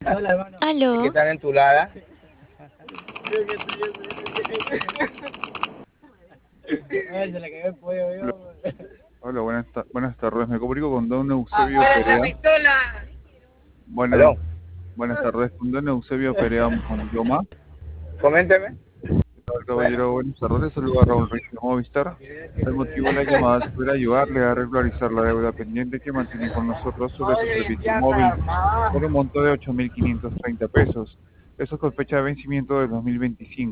Hola, hermano. ¿Qué Aló, tal en tu lada? Ay, se le cayó el pollo, Hola, yo. hola, buenas tardes. Me comunico con don Eusebio ¡Afuera la Perea. pistola! Buenas, Aló, buenas tardes, con don Eusebio Perea Mondioma. coménteme. ¿Qué tal, Bueno, caballero? Buenas tardes. Saluda a Raúl Reyes de Movistar. El motivo de la llamada es poder ayudarle a regularizar la deuda pendiente que mantiene con nosotros sobre su oye, servicio ya móvil mamá. por un monto de 8.530 pesos. Eso con fecha de vencimiento de 2025.